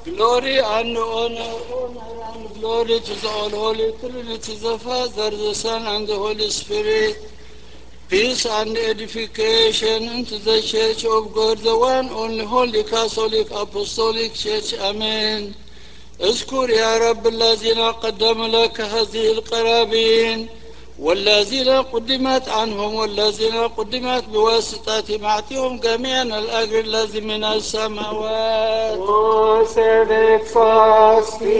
Glory and honor and glory to the all Holy Trinity, the Father, the Son, and the Holy Spirit. Peace and edification into the Church of God, the one only Holy Catholic Apostolic Church. Amen. اذكر يا رب الذين قدم لك هذه القرابين والذين قدمت عنهم والذين قدمت بواسطتهم أعطيهم جميعا الأجر الذي من السماوات. Posedet fasti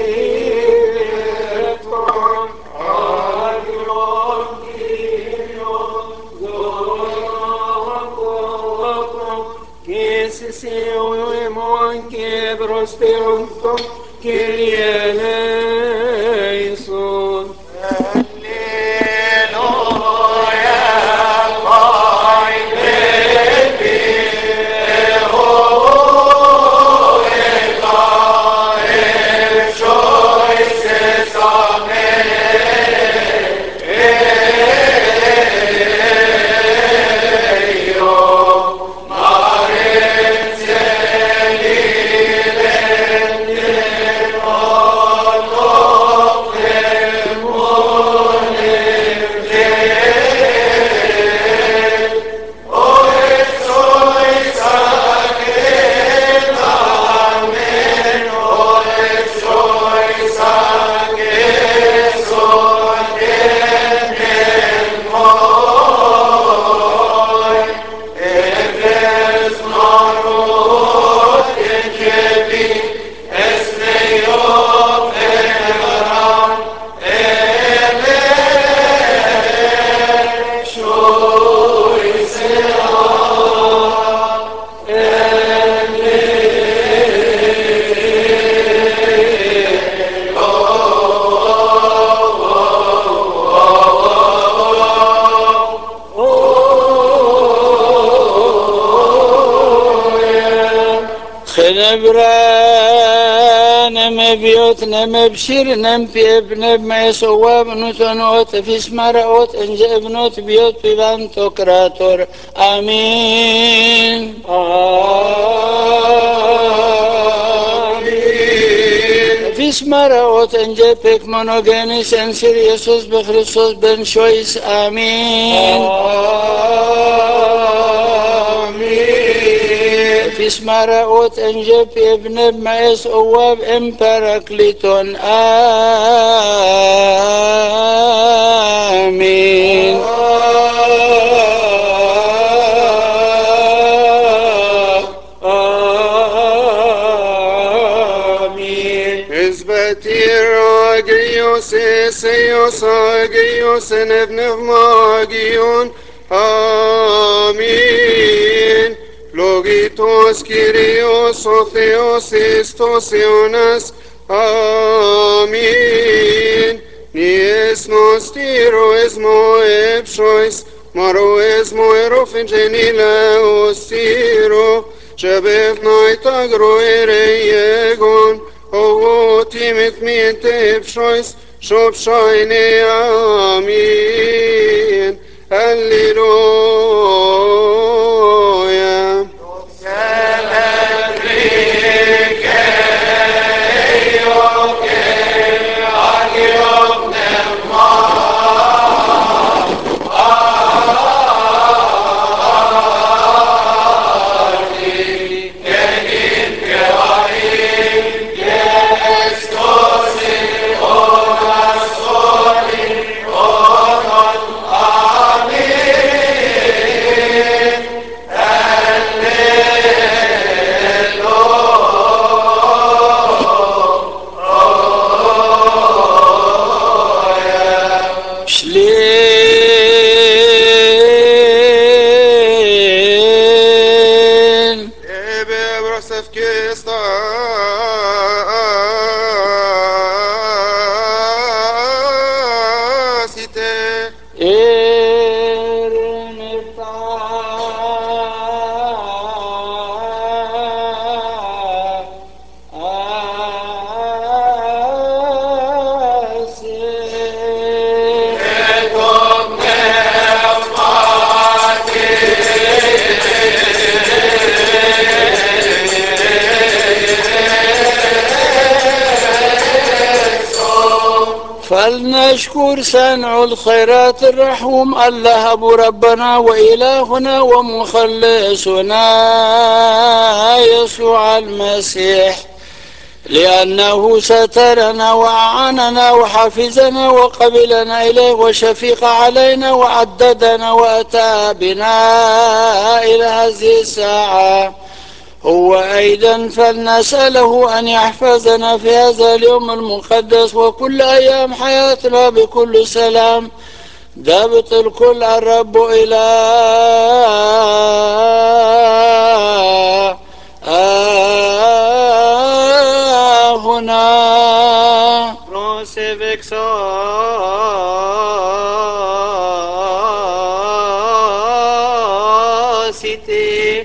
virtum adium Kisisium kebros teuntum Kyrie eleison. خنبران مبيوت نمبشر نمبي ابن بميسواب نتنوت في سمرأوت انج ابنوت بيوت بيبان توكراتور. آمين. في سمرأوت انج بيك مونوغينيس انسير يسوس بخريستوس بن شويس. آمين. فيس مراوت انجب ابن بمعيس اواب امبراكليتون. آمين. Esbetir agios eseios agios en evneumagion. Amin. Logitos Kyrios o Theos estos eonas. Amin. Nies nos tiro esmo epshois. Maro esmo erofin genile ostiro. Shebef naita groere yegon. O timit miente epshois. Shop shine amin. Hallelujah. فلنشكر صانع الخيرات الرحوم الله أبو ربنا وإلهنا ومخلصنا يسوع المسيح، لأنه سترنا وأعاننا وحفظنا وقبلنا إليه وشفيق علينا وعددنا وأتى بنا إلى هذه الساعة. هو أيضا فلنسأله أن يحفظنا في هذا اليوم المقدس وكل أيام حياتنا بكل سلام، ضابط الكل الرب هنا. City.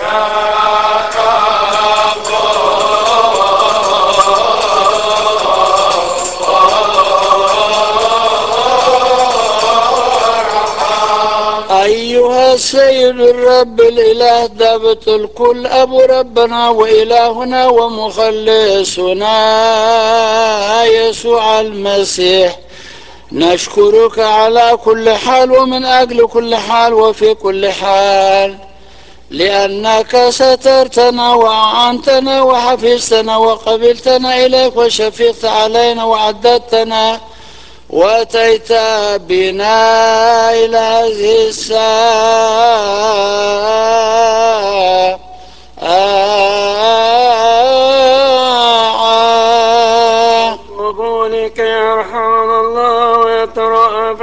أيها السيد الرب الإله ضابط الكل أبو ربنا وإلهنا ومخلصنا يسوع المسيح، نشكرك على كل حال ومن أجل كل حال وفي كل حال، لأنك سترتنا وأعنتنا وحفظتنا وقبلتنا إليك وشفقت علينا وعددتنا وأتيت بنا إلى هذه الساعة. وقولك يرحمنا الله ويترأف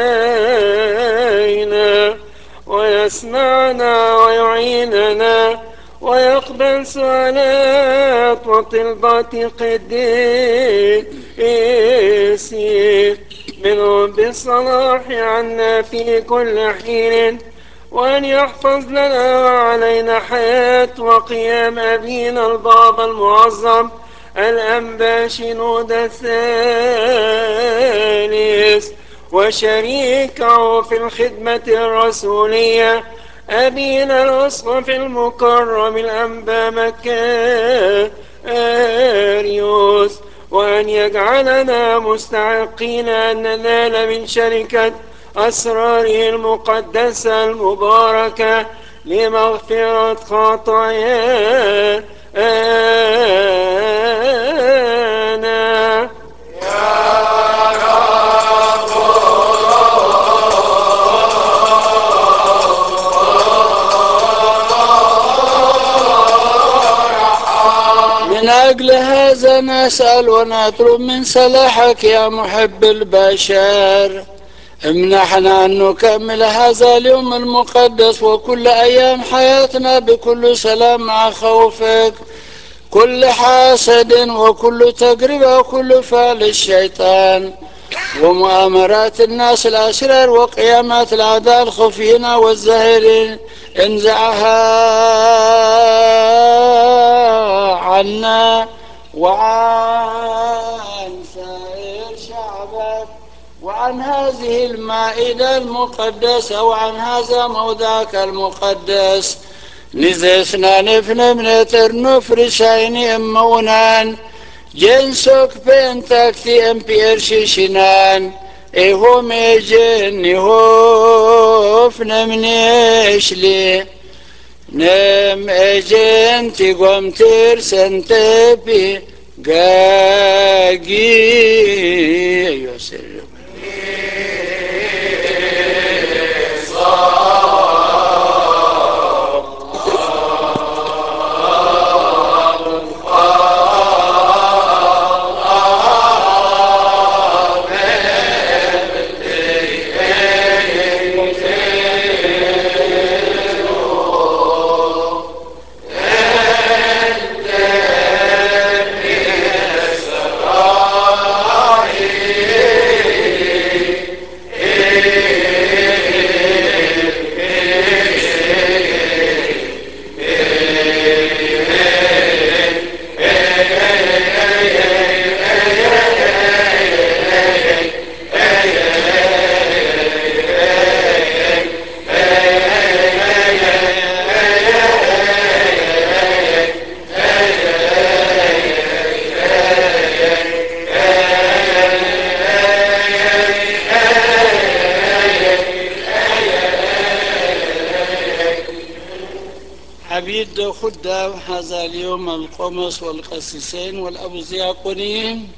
علينا ويسمعنا ويعيننا ويقبل سؤالات وطلبات قديسين منهم بالصلاح عنا في كل حين، وأن يحفظ لنا وعلينا حياة وقيام أبينا البابا المعظم الأنبا شنود الثالث وشريكه في الخدمة الرسولية أبينا الأسقف المكرم الأنبا مكاريوس، وأن يجعلنا مستحقين أن ننال من شركة أسراره المقدسة المباركة لمغفرة خطايانا. من أجل هذا نسأل ونطلب من صلاحك يا محب البشر، امنحنا أن نكمل هذا اليوم المقدس وكل أيام حياتنا بكل سلام مع خوفك، كل حاسد وكل تجربة وكل فعل الشيطان ومؤامرات الناس الأشرار وقيامات الأعداء الخفيين والزاهرين، انزعها عنا وعن سائر شعبك وعن هذه المائدة المقدسة وعن هذا موضعك المقدس. نزسنا نفنمنتر نفرشايني امونان جنسوك بنتاكتي امبيرشيشنان ايهو ميجن ايهو فنمنيشلي نم اجن تيقوم ترسن تبي قاقي يسر خدام هذا اليوم القمص والقسيسين والأبوزياقونيين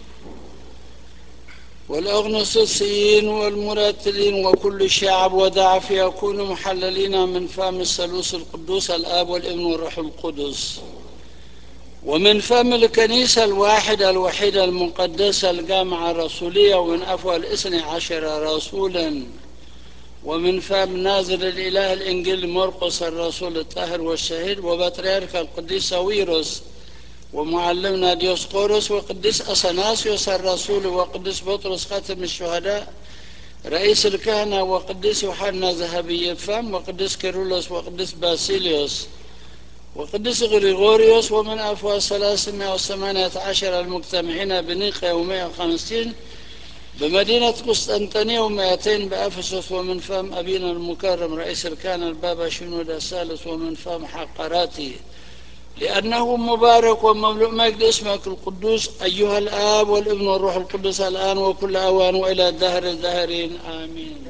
والأغنوصيين والمراتلين وكل الشعب ودعف يكونوا محللين من فم الثالوث القدوس الآب والابن والروح القدس ومن فم الكنيسة الواحدة الوحيدة المقدسة الجامعة الرسولية ومن أفواه 12 رسولا ومن فم نازل الإله الإنجيل مرقس الرسول الطاهر والشهيد وبطريرك القديس ساويرس ومعلمنا ديوسقورس وقديس أثناسيوس الرسول وقديس بطرس خاتم الشهداء رئيس الكهنة وقديس يوحنا ذهبي الفم وقديس كيرلس وقديس باسيليوس وقديس غريغوريوس ومن أفواه 318 المجتمعين بنيقيا و150 بمدينة قسطنطينية و200 بأفسس ومن فم أبينا المكرم رئيس الكهنة البابا شنودة الثالث ومن فم حقراتي لأنه مبارك ومملوء مجد اسمك القدوس أيها الآب والابن والروح القدس الآن وكل أوان وإلى الدهر الدهرين آمين.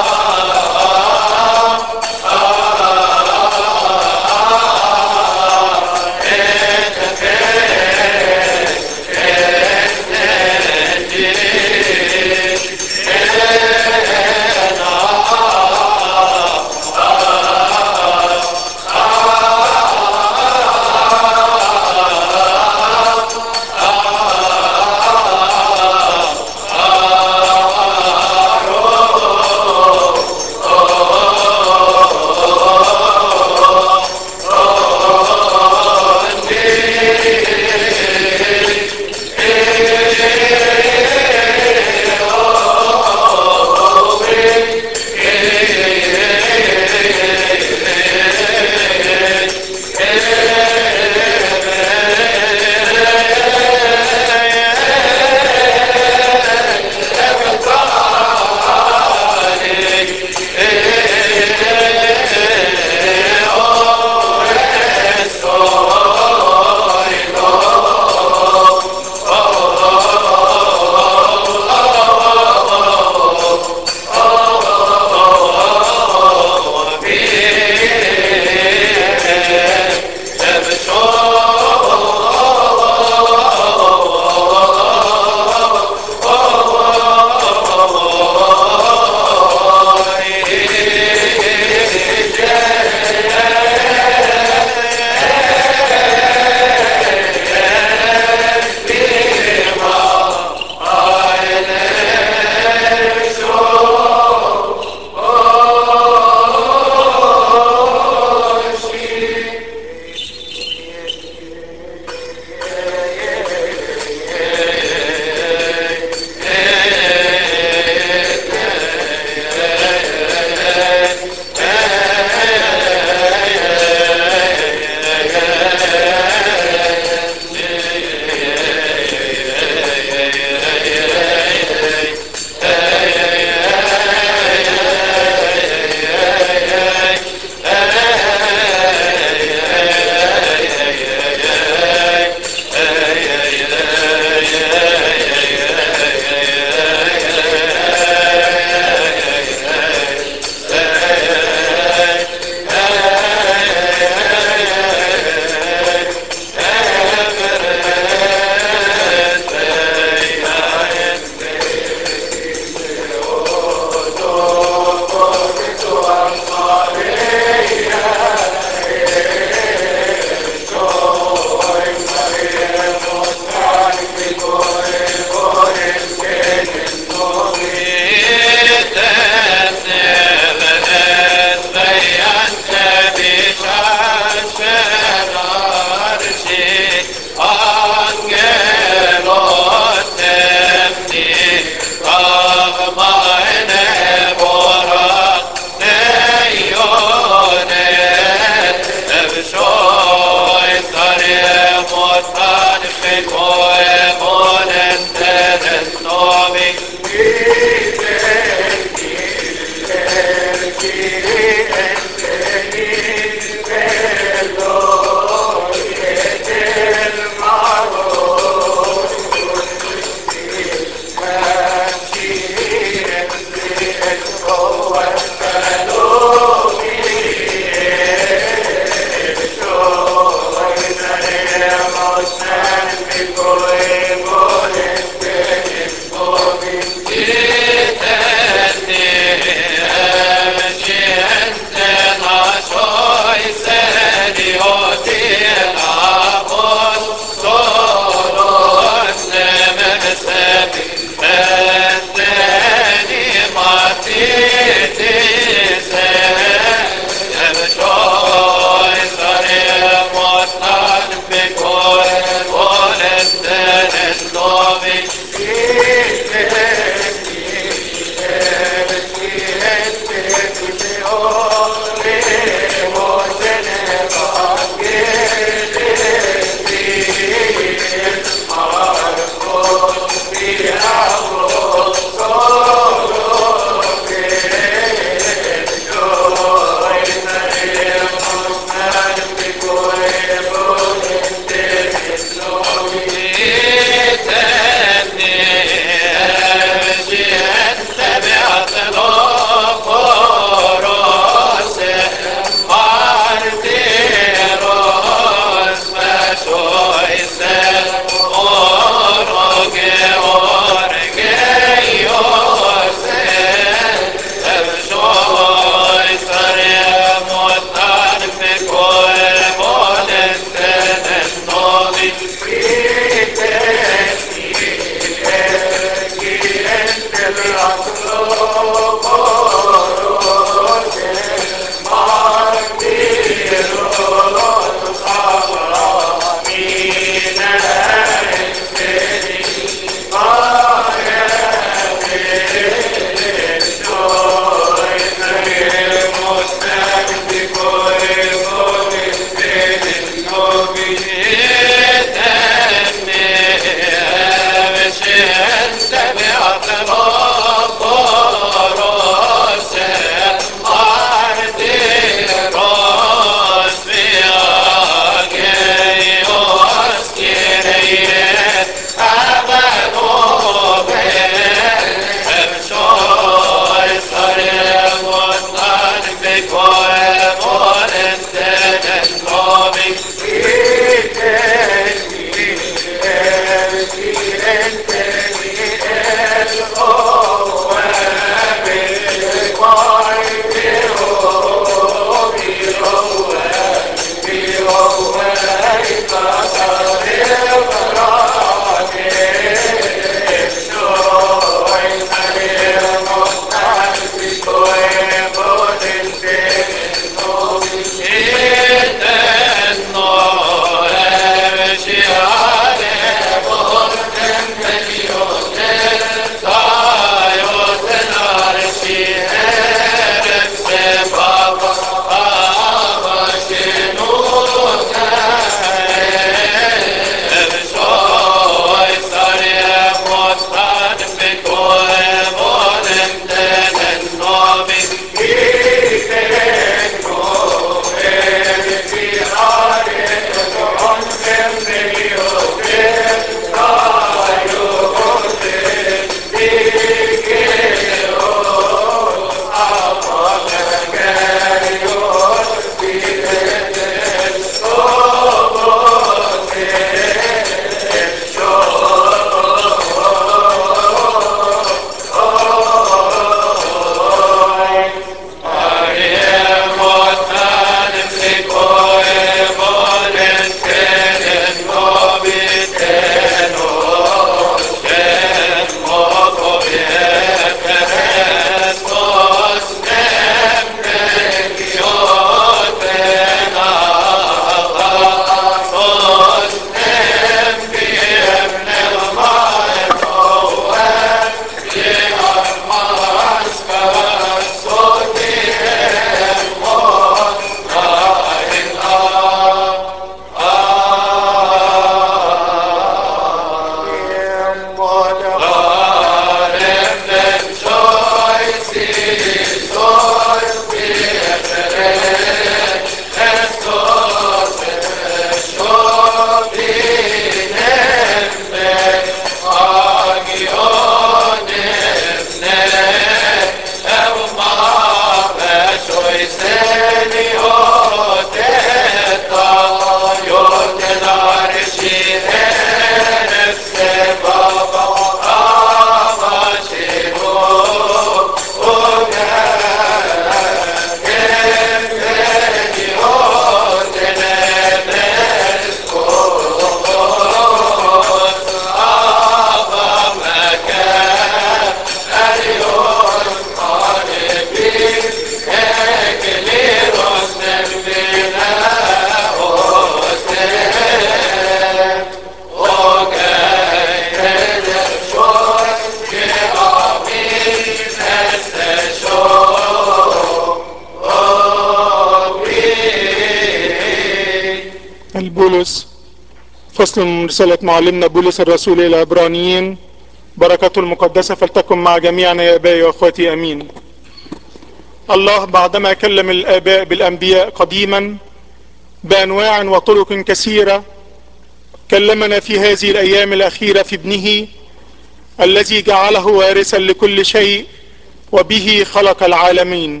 فصل من رسالة معلمنا بولس الرسول إلى العبرانيين. بركته المقدسة فلتكن مع جميعنا يا أبائي وأخواتي أمين. الله بعدما كلم الآباء بالأنبياء قديما بأنواع وطرق كثيرة، كلمنا في هذه الأيام الأخيرة في ابنه الذي جعله وارثا لكل شيء وبه خلق العالمين،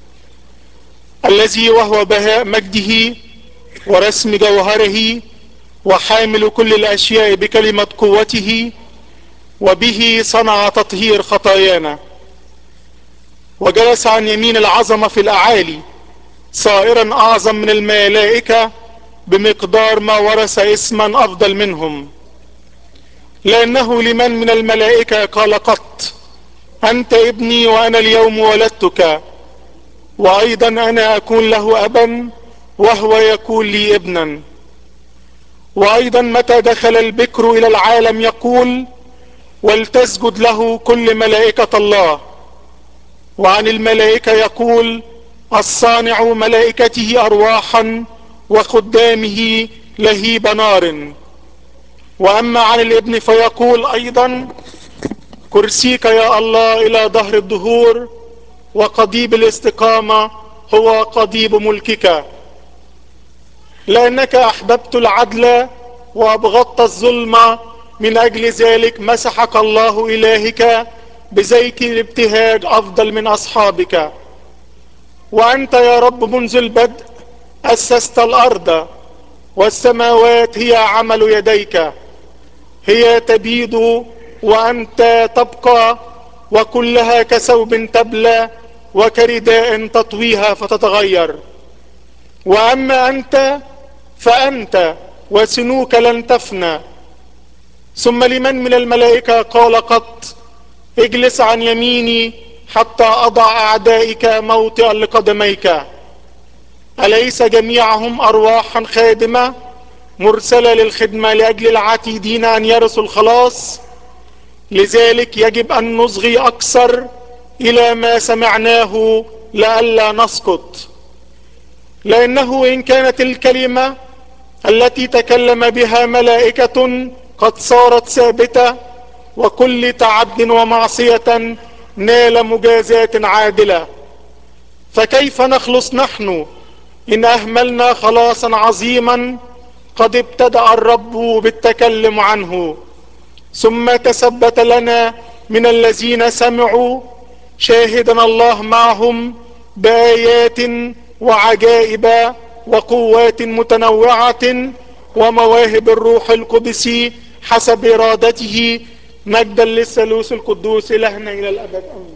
الذي وهو بهاء مجده ورسم جوهره وحامل كل الأشياء بكلمة قوته، وبه صنع تطهير خطايانا، وجلس عن يمين العظمة في الأعالي صائرا أعظم من الملائكة بمقدار ما ورث اسما أفضل منهم، لأنه لمن من الملائكة قال قط: أنت ابني وأنا اليوم ولدتك، وأيضا أنا أكون له أبا وهو يكون لي ابنا. وأيضا متى دخل البكر إلى العالم يقول: ولتسجد له كل ملائكة الله. وعن الملائكة يقول: الصانع ملائكته أرواحا وخدامه لهيب نار. وأما عن الابن فيقول أيضا: كرسيك يا الله إلى دهر الدهور، وقضيب الاستقامة هو قضيب ملكك، لأنك أحببت العدل وأبغضت الظلم، من أجل ذلك مسحك الله إلهك بزيت الابتهاج أفضل من أصحابك. وأنت يا رب منذ البدء أسست الأرض، والسماوات هي عمل يديك، هي تبيد وأنت تبقى، وكلها كثوب تبلى وكرداء تطويها فتتغير. وأما أنت فأنت وسنوك لن تفنى. ثم لمن من الملائكة قال قط: اجلس عن يميني حتى أضع أعدائك موطئا لقدميك. أليس جميعهم أرواحا خادمة مرسلة للخدمة لأجل العتيدين أن يرثوا الخلاص؟ لذلك يجب أن نصغي أكثر إلى ما سمعناه لئلا نسقط، لأنه إن كانت الكلمة التي تكلم بها ملائكة قد صارت ثابتة، وكل تعد ومعصية نال مجازات عادلة، فكيف نخلص نحن إن أهملنا خلاصا عظيما قد ابتدأ الرب بالتكلم عنه، ثم تثبت لنا من الذين سمعوا، شاهدنا الله معهم بآيات وعجائب وقوات متنوعة ومواهب الروح القدس حسب إرادته، مجدا للثالوث القدوس إلهنا إلى الأبد آمين.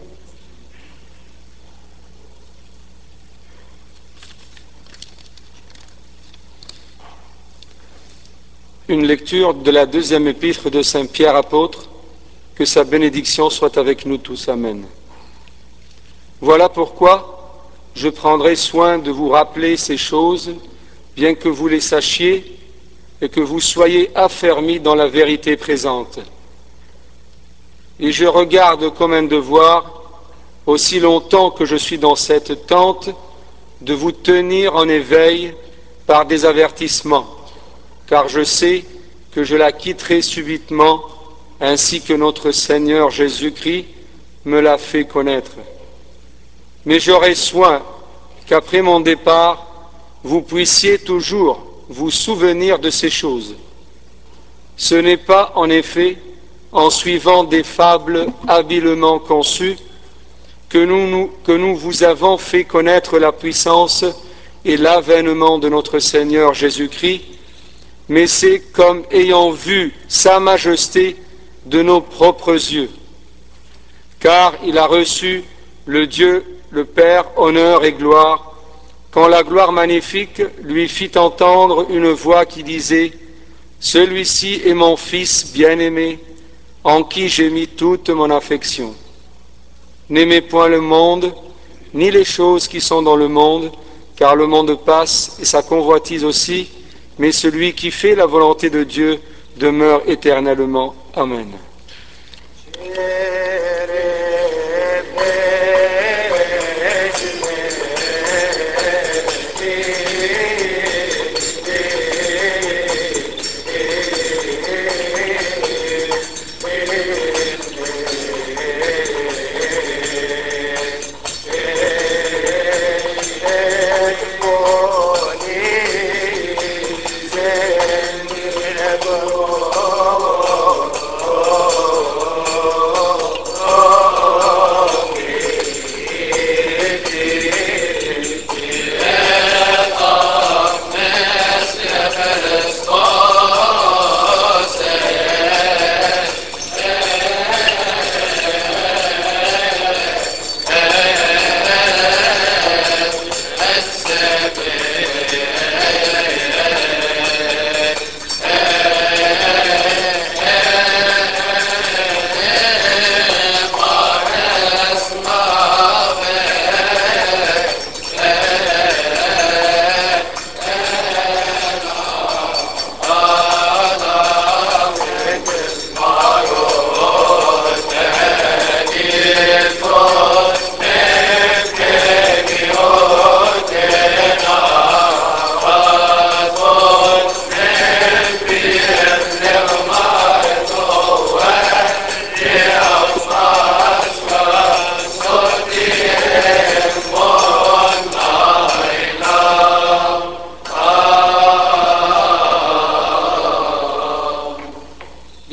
Une lecture de la deuxième épître de Saint Pierre apôtre, que sa bénédiction soit avec nous tous. Amen. Voilà pourquoi je prendrai soin de vous rappeler ces choses, bien que vous les sachiez et que vous soyez affermis dans la vérité présente. Et je regarde comme un devoir, aussi longtemps que je suis dans cette tente, de vous tenir en éveil par des avertissements, car je sais que je la quitterai subitement, ainsi que notre Seigneur Jésus-Christ me l'a fait connaître. Mais j'aurai soin qu'après mon départ, vous puissiez toujours vous souvenir de ces choses. Ce n'est pas, en effet, en suivant des fables habilement conçues que nous vous avons fait connaître la puissance et l'avènement de notre Seigneur Jésus-Christ, mais c'est comme ayant vu sa majesté de nos propres yeux. Car il a reçu le Dieu, le Père, honneur et gloire, quand la gloire magnifique lui fit entendre une voix qui disait: « Celui-ci est mon Fils bien-aimé, en qui j'ai mis toute mon affection. N'aimez point le monde, ni les choses qui sont dans le monde, car le monde passe et sa convoitise aussi, mais celui qui fait la volonté de Dieu demeure éternellement. Amen. »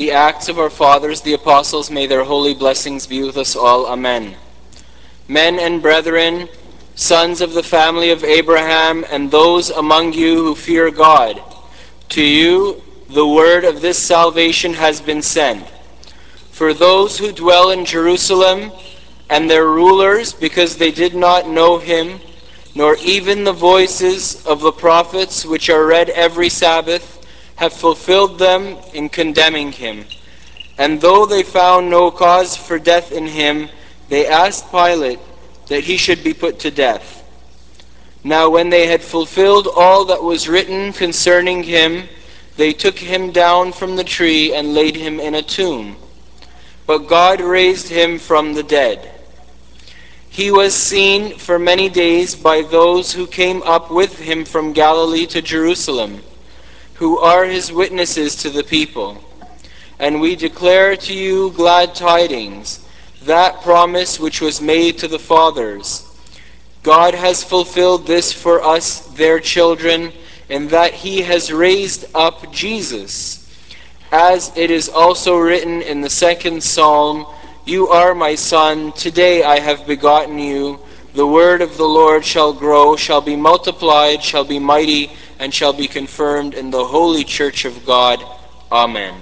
the Acts of our fathers, the apostles, may their holy blessings be with us all. Amen. Men and brethren, sons of the family of Abraham, and those among you who fear God, to you the word of this salvation has been sent. For those who dwell in Jerusalem and their rulers, because they did not know him, nor even the voices of the prophets which are read every Sabbath, have fulfilled them in condemning him. And though they found no cause for death in him, they asked Pilate that he should be put to death. Now when they had fulfilled all that was written concerning him, they took him down from the tree and laid him in a tomb. But God raised him from the dead. He was seen for many days by those who came up with him from Galilee to Jerusalem, who are his witnesses to the people. And we declare to you glad tidings, that promise which was made to the fathers. God has fulfilled this for us, their children, in that he has raised up Jesus. As it is also written in the second psalm, you are my son, today I have begotten you. The word of the Lord shall grow, shall be multiplied, shall be mighty, and shall be confirmed in the holy church of God. Amen.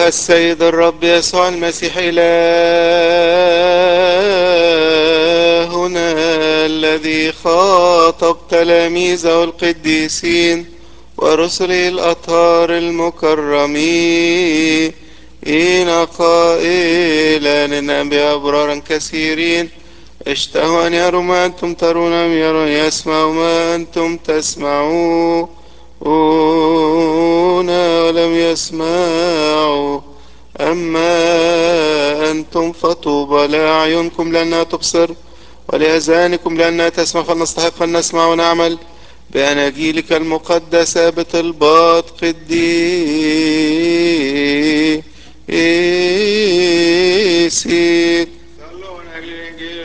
السيد الرب يسوع المسيح إلهنا الذي خاطب تلاميذه القديسين ورسله الأطهار المكرمين قائلا إن بأبرارا كثيرين اشتهوا أن يروا ما أنتم ترون، أم يروا يسمعوا ما أنتم تسمعون ولم يسمعوا. أما أنتم فطوبى لأعينكم لأنها تبصر ولأذانكم لأنها تسمع، فلنستحق أن نسمع ونعمل بأناجيلك المقدسة بطلبات قديسيك. صلوا من أجل الإنجيل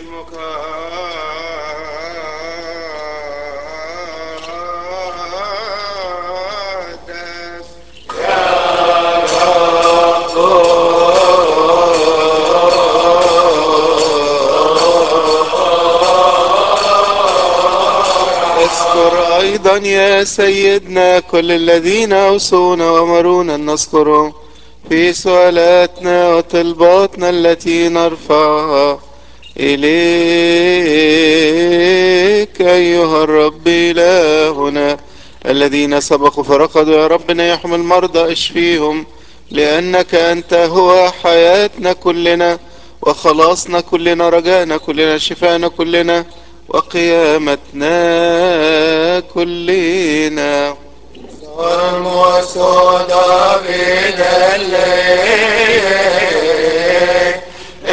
المقدس. اذكر أيضا يا سيدنا كل الذين أوصونا وأمرونا أن نذكرهم في سؤالاتنا وطلباتنا التي نرفعها إليك أيها الرب إلهنا. الذين سبقوا فرقدوا يا ربنا يحمل المرضى اشفيهم، لأنك أنت هو حياتنا كلنا وخلاصنا كلنا، رجاءنا كلنا، شفاءنا كلنا، وقيامتنا كلنا. الموسوعة بدليل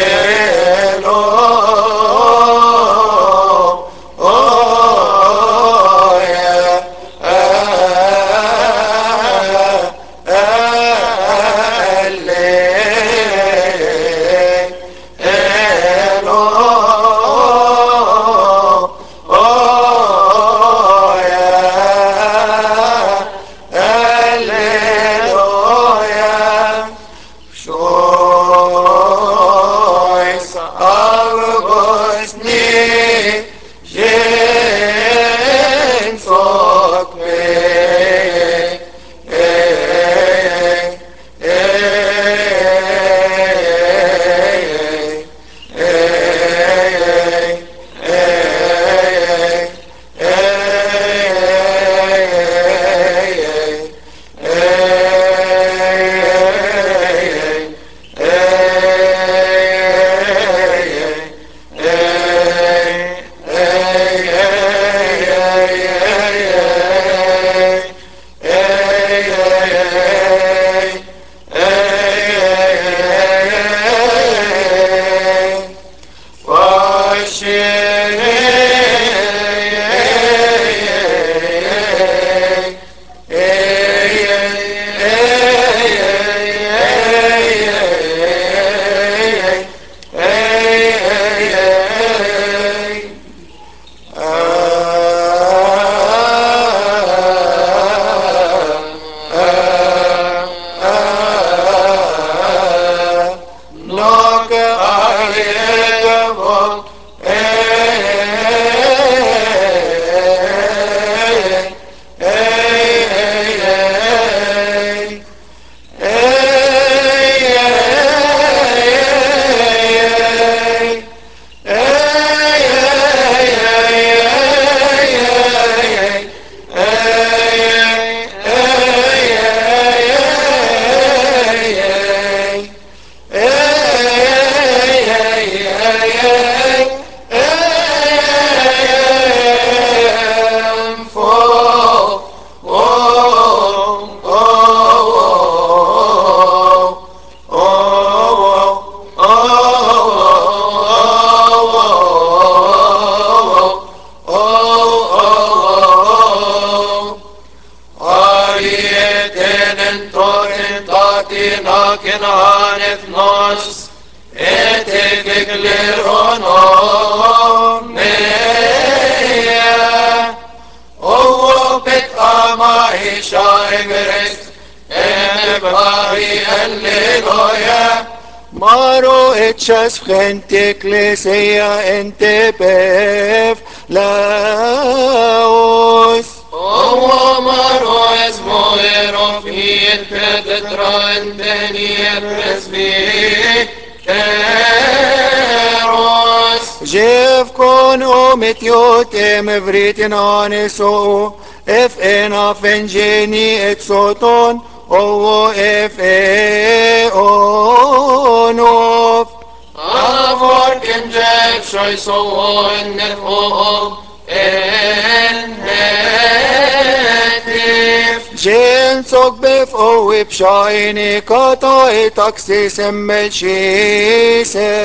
Maro echas gente ecclesia ente pef laos. Maro es moer of كاتدران تاني برسبي كاروس جيف كون اومتيوت مفريتن انسو اف انا فنجيني اتسوتون او اف اي اونوف افور كنجاب شوي صوان نفوهم انهاتف جين سوك بف او بشايني كاتا تاكسي سمشي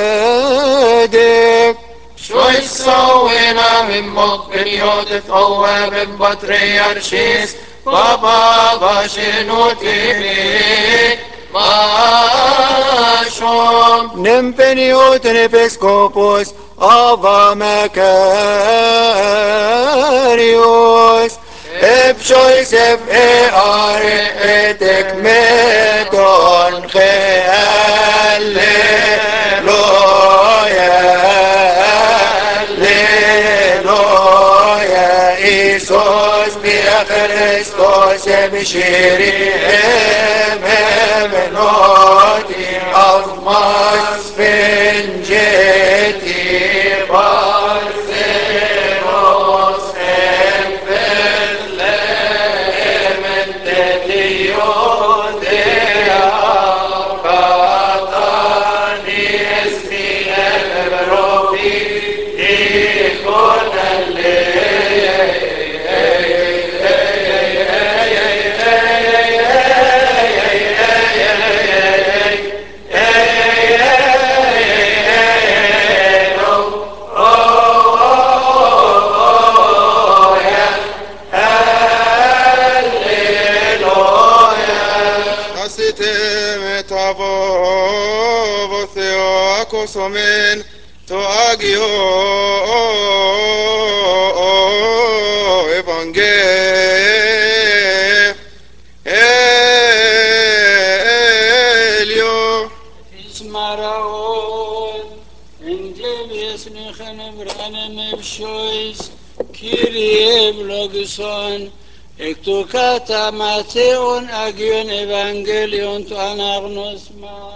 سادك شوي سوينا من مقبل يودت قوة من بطريرشيس بابا باشنوتي بي ماشوم نمبنيوت نبسكوبوس أبا مكاريوس ابشويس اف اي ار اتك ميتون خيال هللويا إيسوس بيا خريستوس بشيري منوتي أضمس فنجتي بارسيروس بفلام التديوتي قطاني اسمي البروفي يكون Somen to agio evangelio اسمرون انجيل يسني خنبران مبشويس كيري بلوغسون اكتوكاتا ماتيون اجيون ايفانجيليون تو اناغنوس ما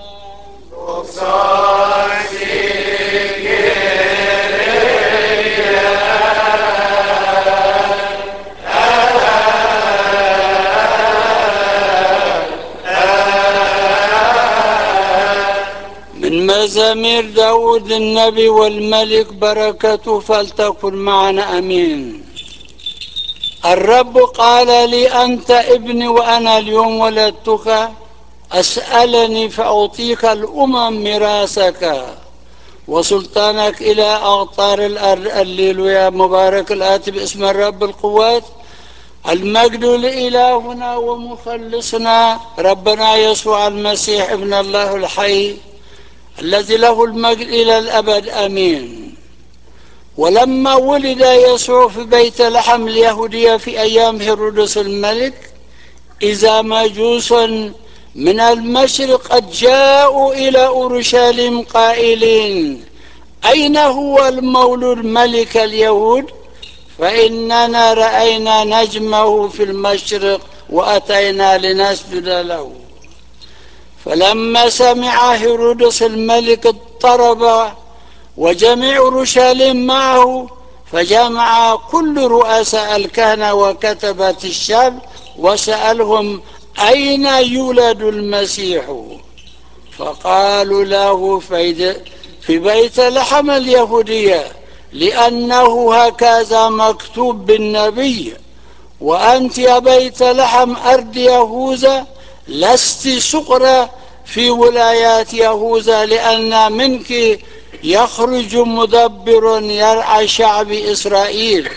من مزامير داود النبي والملك بركته فلتكن معنا أمين. الرب قال لي أنت ابني وأنا اليوم ولدتك، أسألني فأعطيك الأمم ميراثك وسلطانك إلى أقطار الأرض. الليلويا مبارك الآتي باسم الرب القوات. المجد لإلهنا ومخلصنا ربنا يسوع المسيح ابن الله الحي الذي له المجد إلى الأبد آمين. ولما ولد يسوع في بيت لحم اليهودية في أيام هيرودس الملك، إذا مجوس من المشرق قد جاءوا إلى أورشليم قائلين أين هو المولود ملك اليهود؟ فإننا رأينا نجمه في المشرق وأتينا لنسجد له. فلما سمع هيرودس الملك اضطرب وجميع أورشليم معه، فجمع كل رؤساء الكهنة وكتبة الشعب وسألهم أين يولد المسيح؟ فقالوا له في بيت لحم اليهودية، لأنه هكذا مكتوب بالنبي: وأنت يا بيت لحم أرض يهوذا لست صغرى في ولايات يهوذا، لأن منك يخرج مدبر يرعى شعب إسرائيل.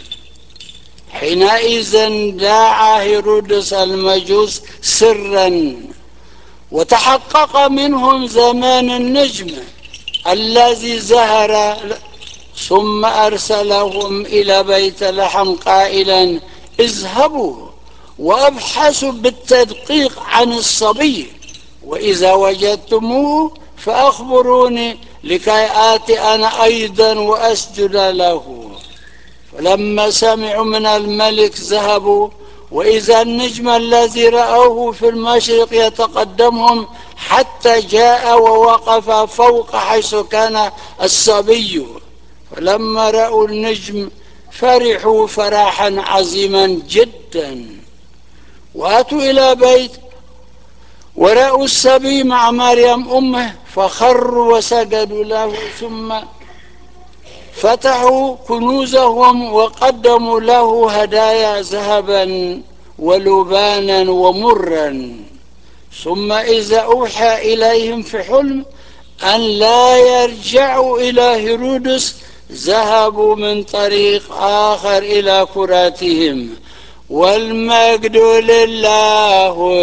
حينئذ دعا هيرودس المجوس سرا وتحقق منهم زمان النجم الذي زهر، ثم أرسلهم إلى بيت لحم قائلا اذهبوا وابحثوا بالتدقيق عن الصبي، وإذا وجدتموه فأخبروني لكي آتي أنا أيضا وأسجد له. فلما سمعوا من الملك ذهبوا وإذا النجم الذي رأوه في المشرق يتقدمهم حتى جاء ووقف فوق حيث كان الصبي. فلما رأوا النجم فرحوا فرحا عظيما جدا، وأتوا إلى بيت ورأوا الصبي مع مريم أمه فخروا وسجدوا له، ثم فتحوا كنوزهم وقدموا له هدايا ذهبا ولبانا ومرا. ثم إذا أوحى إليهم في حلم أن لا يرجعوا إلى هيرودس ذهبوا من طريق آخر إلى كراتهم. والمجد لله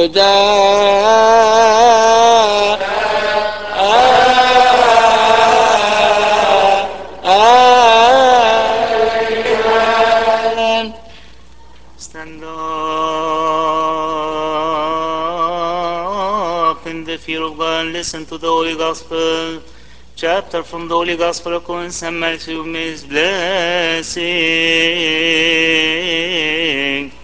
Stand up in the fear of God and listen to the Holy Gospel. Chapter from the Holy Gospel according to St. Matthew. His blessing.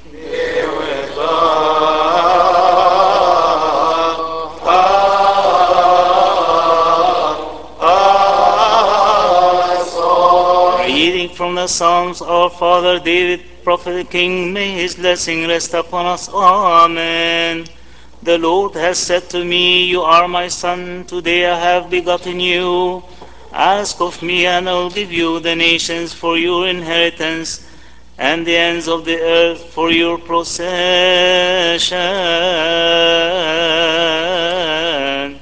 Reading from the Psalms, our Father David, prophet King, may his blessing rest upon us. Amen. The Lord has said to me, you are my son, today I have begotten you. Ask of me, and I will give you the nations for your inheritance, and the ends of the earth for your possession.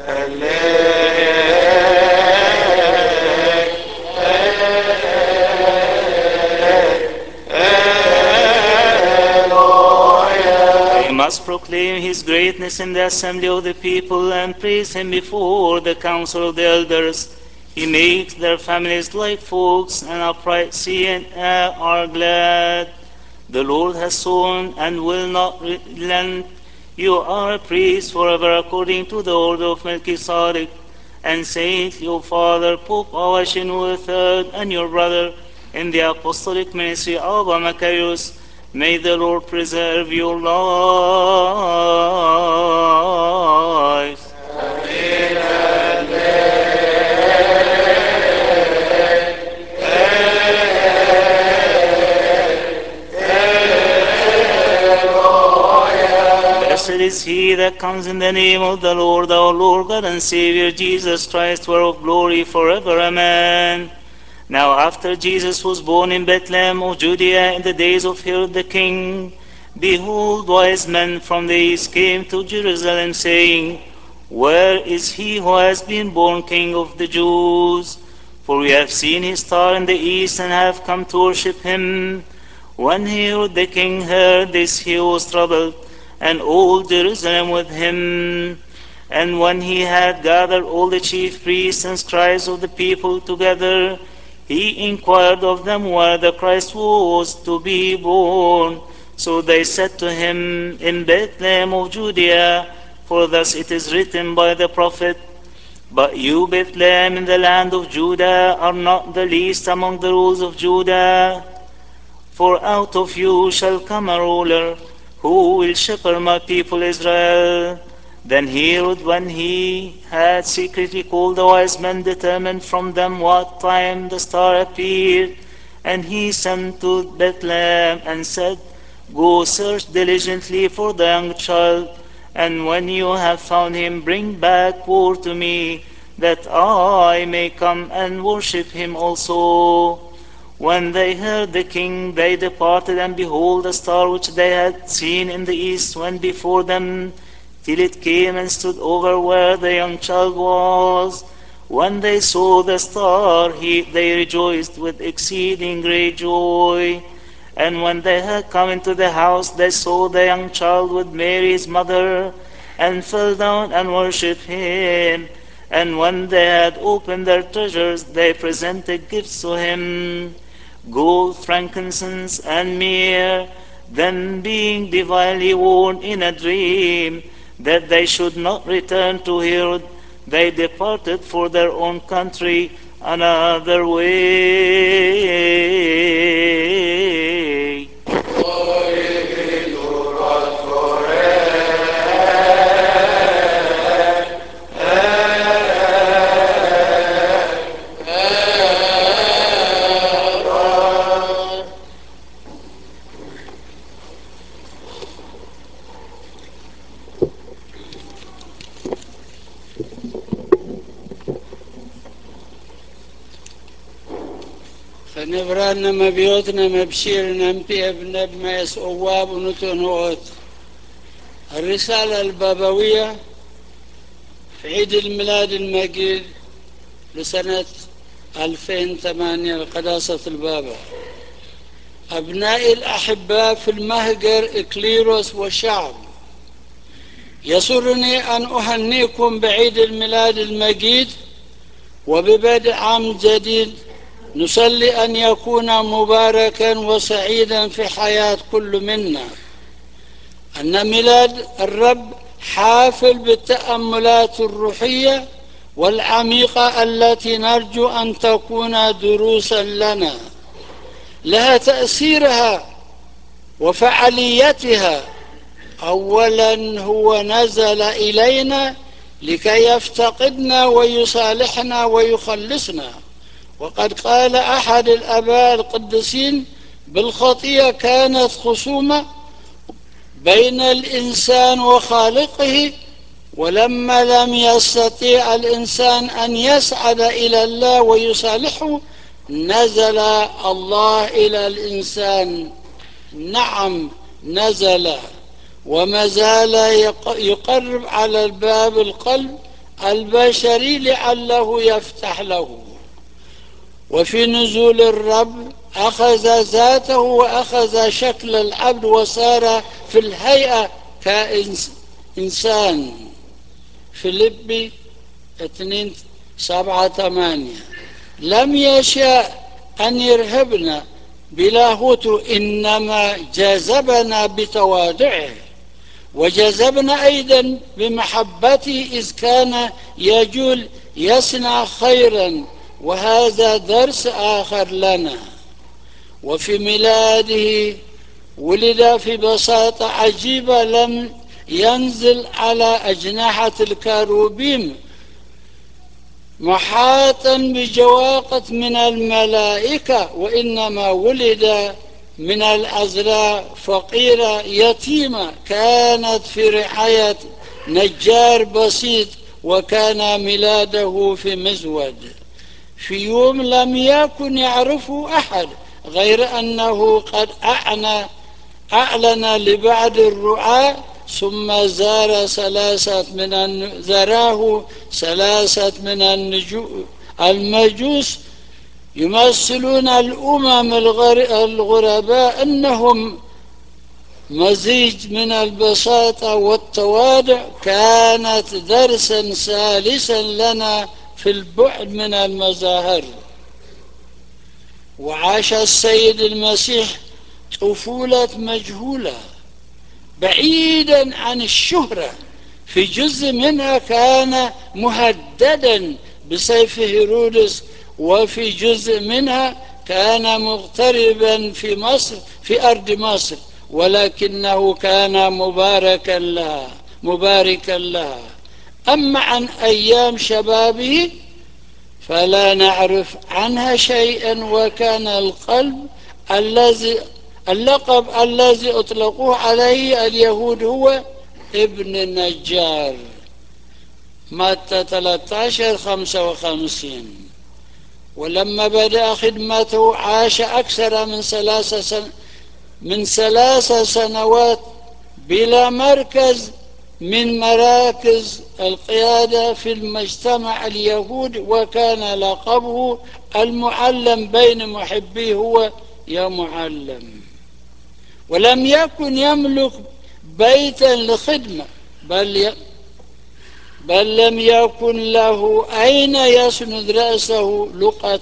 We must proclaim his greatness in the assembly of the people and praise him before the council of the elders. He makes their families like folks, and upright see and are glad. The Lord has sworn and will not relent. You are a priest forever according to the order of Melchizedek. And Saint, your father, Pope Awashinu III, and your brother in the apostolic ministry, Abba Macarius, may the Lord preserve your lives. Blessed is he that comes in the name of the Lord, our Lord God and Savior Jesus Christ, whereof glory forever. Amen. Now after Jesus was born in Bethlehem of Judea in the days of Herod the king, behold, wise men from the east came to Jerusalem, saying, where is he who has been born King of the Jews? For we have seen his star in the east and have come to worship him. When Herod the king heard this, he was troubled, and all Jerusalem with him. And when he had gathered all the chief priests and scribes of the people together, he inquired of them where the Christ was to be born. So they said to him, in Bethlehem of Judea, for thus it is written by the prophet, but you, Bethlehem, in the land of Judah, are not the least among the rules of Judah. For out of you shall come a ruler, who will shepherd my people Israel. Then Herod, when he had secretly called the wise men, determined from them what time the star appeared. And he sent to Bethlehem and said, go search diligently for the young child, and when you have found him, bring back word to me, that I may come and worship him also. When they heard the king, they departed, and behold, a star which they had seen in the east went before them, till it came and stood over where the young child was. When they saw the star, they rejoiced with exceeding great joy. And when they had come into the house, they saw the young child with Mary his mother, and fell down and worshipped him. And when they had opened their treasures, they presented gifts to him, gold, frankincense, and myrrh. Then being divinely warned in a dream that they should not return to Herod, they departed for their own country another way. نبرانا مبيوتنا مبشيرنا مبيبنا بما يسؤواب ونتنوت. الرسالة البابوية في عيد الميلاد المجيد لسنة 2008 لقداسة البابا. أبنائي الأحباء في المهجر إكليروس والشعب، يسرني أن أهنيكم بعيد الميلاد المجيد وببدء عام جديد نصلي أن يكون مباركا وسعيدا في حياة كل منا. أن ميلاد الرب حافل بالتأملات الروحية والعميقة التي نرجو أن تكون دروسا لنا، لها تأثيرها وفعاليتها. أولا هو نزل إلينا لكي يفتقدنا ويصالحنا ويخلصنا. وقد قال أحد الآباء القديسين: بالخطية كانت خصومة بين الإنسان وخالقه، ولما لم يستطيع الإنسان أن يسعد إلى الله ويصالحه نزل الله إلى الإنسان. نعم نزل، وما زال يقرب على الباب القلب البشري لعله يفتح له. وفي نزول الرب أخذ ذاته وأخذ شكل العبد وصار في الهيئة كإنسان. فيليبي 2:7-8. لم يشاء أن يرهبنا بلاهوته، إنما جذبنا بتواضعه، وجذبنا أيضا بمحبته إذ كان يجول يصنع خيرا، وهذا درس آخر لنا. وفي ميلاده ولد في بساطة عجيبة، لم ينزل على أجنحة الكروبيم محاطا بجواقة من الملائكة، وإنما ولد من العذراء فقيرة يتيمة كانت في رعاية نجار بسيط، وكان ميلاده في مزود في يوم لم يكن يعرفه أحد، غير أنه قد أعلن لبعض الرعاة. ثم زاراه ثلاثة من المجوس يمثلون الأمم الغرباء، أنهم مزيج من البساطة والتواضع. كانت درسا ثالثا لنا في البعد من المظاهر. وعاش السيد المسيح طفولة مجهولة بعيدا عن الشهرة. في جزء منها كان مهددا بسيف هيرودس، وفي جزء منها كان مغتربا في أرض مصر، ولكنه كان مباركا لها. أما عن أيام شبابه فلا نعرف عنها شيئا، وكان اللقب الذي أطلقوه عليه اليهود هو ابن النجار. متى 13:55. ولما بدأ خدمته عاش أكثر من 3 سنوات بلا مركز من مراكز القيادة في المجتمع اليهود، وكان لقبه المعلم بين محبيه هو يا معلم. ولم يكن يملك بيتا لخدمة، بل لم يكن له أين يسند رأسه. لوقا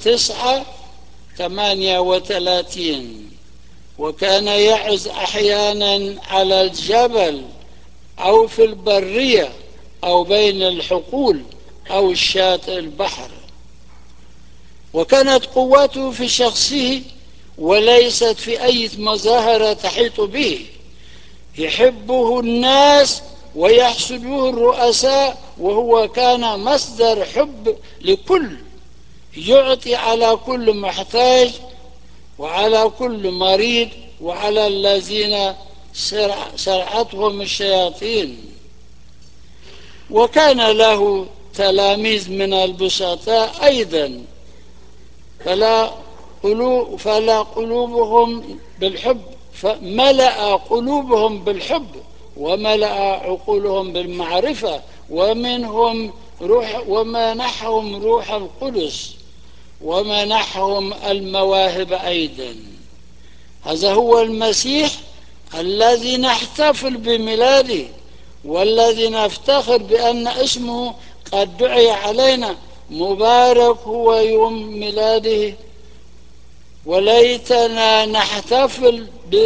9:38. وكان يعز أحيانا على الجبل أو في البرية أو بين الحقول أو الشاطئ البحر. وكانت قوته في شخصه وليست في أي مظاهر تحيط به. يحبه الناس ويحسده الرؤساء، وهو كان مصدر حب لكل، يعطي على كل محتاج وعلى كل مريض وعلى الذين سرعتهم الشياطين. وكان له تلاميذ من البسطاء أيضا، فلا قلوبهم بالحب فملأ قلوبهم بالحب وملأ عقولهم بالمعرفة ومنحهم روح القدس ومنحهم المواهب أيضا. هذا هو المسيح الذي نحتفل بميلاده والذي نفتخر بأن اسمه قد دعي علينا. مبارك هو يوم ميلاده، وليتنا نحتفل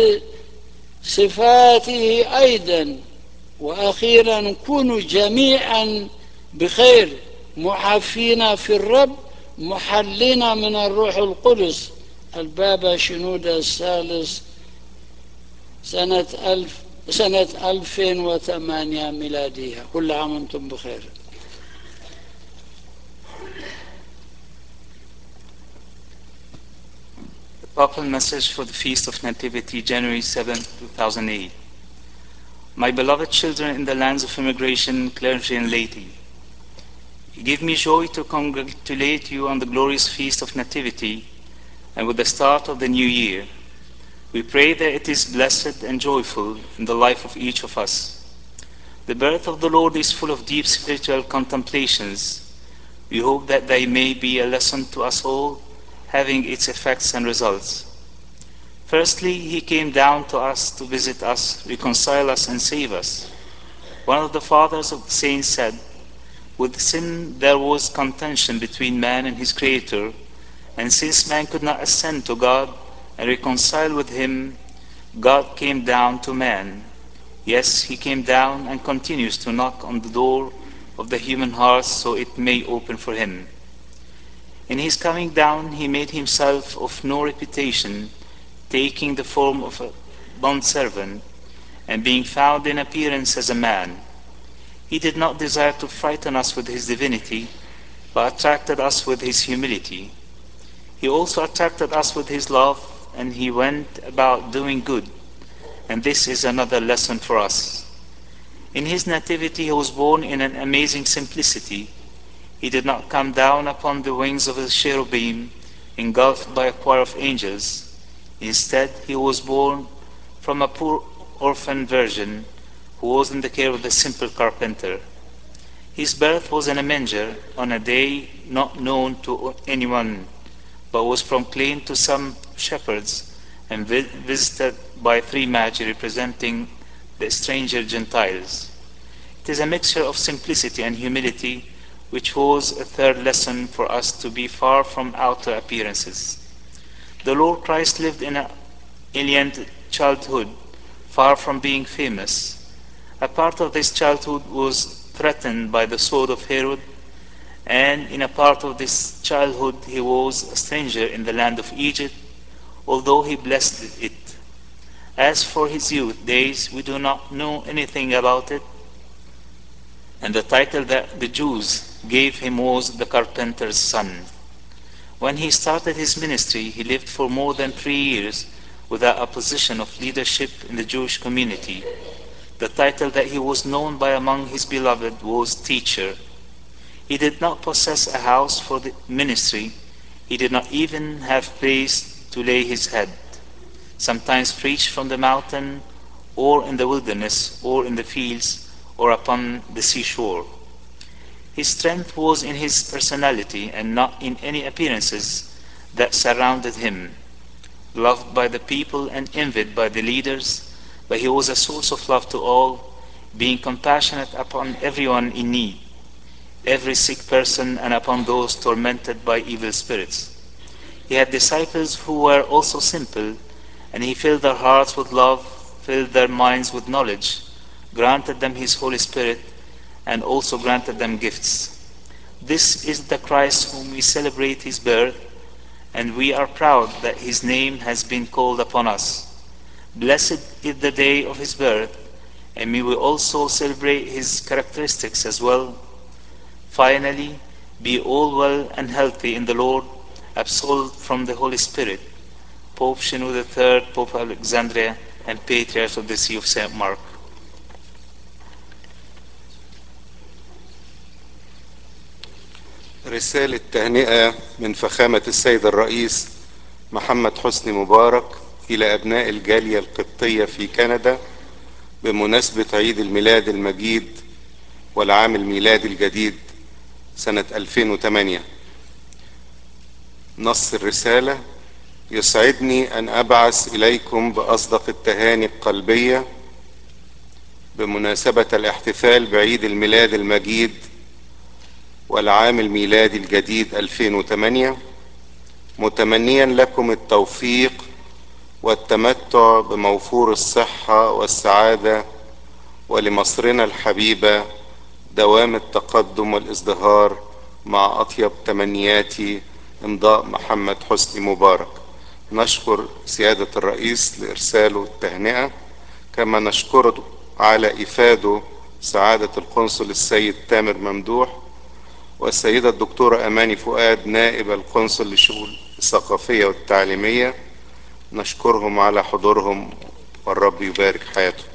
بصفاته أيضا. وأخيرا كونوا جميعا بخير، معافين في الرب، محلين من الروح القدس. البابا شنودة الثالث سنة 2008 ميلادية. كل عام وانتم بخير. Papal message for the Feast of Nativity, January 7, 2008. My beloved children in the lands of immigration, clergy and laity, it gives me joy to congratulate you on the glorious Feast of Nativity and with the start of the new year. We pray that it is blessed and joyful in the life of each of us. The birth of the Lord is full of deep spiritual contemplations. We hope that they may be a lesson to us all, having its effects and results. Firstly, he came down to us to visit us, reconcile us, and save us. One of the fathers of the saints said, with sin there was contention between man and his Creator, and since man could not ascend to God and reconcile with him, God came down to man. Yes, he came down and continues to knock on the door of the human heart so it may open for him. In his coming down, he made himself of no reputation, taking the form of a bondservant, and being found in appearance as a man. He did not desire to frighten us with his divinity, but attracted us with his humility. He also attracted us with his love, and he went about doing good. And this is another lesson for us. In his nativity, he was born in an amazing simplicity. He did not come down upon the wings of a cherubim, engulfed by a choir of angels. Instead, he was born from a poor orphan virgin who was in the care of the simple carpenter. His birth was in a manger on a day not known to anyone, but was proclaimed to some shepherds and visited by 3 magi representing the stranger Gentiles. It is a mixture of simplicity and humility, which was a third lesson for us to be far from outer appearances. The Lord Christ lived in an alien childhood, far from being famous. A part of this childhood was threatened by the sword of Herod, and in a part of this childhood he was a stranger in the land of Egypt, although he blessed it. As for his youth days, we do not know anything about it, and the title that the Jews gave him was the carpenter's son. When he started his ministry, he lived for more than 3 years without a position of leadership in the Jewish community. The title that he was known by among his beloved was teacher. He did not possess a house for the ministry. He did not even have place to lay his head. Sometimes preached from the mountain, or in the wilderness, or in the fields, or upon the seashore. His strength was in his personality and not in any appearances that surrounded him. Loved by the people and envied by the leaders, but he was a source of love to all, being compassionate upon everyone in need, every sick person, and upon those tormented by evil spirits. He had disciples who were also simple, and he filled their hearts with love, filled their minds with knowledge, granted them his Holy Spirit, and also granted them gifts. This is the Christ whom we celebrate his birth, and we are proud that his name has been called upon us. Blessed is the day of his birth, and may we also celebrate his characteristics as well. Finally, be all well and healthy in the Lord, absolved from the Holy Spirit. Pope Shenouda III, Pope of Alexandria, and Patriarch of the See of St. Mark. رسالة تهنئة من فخامة السيد الرئيس محمد حسني مبارك إلى أبناء الجالية القبطية في كندا بمناسبة عيد الميلاد المجيد والعام الميلادي الجديد سنة 2008. نص الرسالة: يسعدني أن أبعث إليكم بأصدق التهاني القلبية بمناسبة الاحتفال بعيد الميلاد المجيد والعام الميلادي الجديد 2008، متمنيا لكم التوفيق والتمتع بموفور الصحة والسعادة، ولمصرنا الحبيبة دوام التقدم والازدهار، مع أطيب تمنياتي. إمضاء محمد حسني مبارك. نشكر سيادة الرئيس لإرساله التهنئة، كما نشكره على إفادة سعادة القنصل السيد تامر ممدوح والسيدة الدكتورة أماني فؤاد نائب القنصل للشؤون الثقافية والتعليمية. نشكرهم على حضورهم، والرب يبارك حياتهم.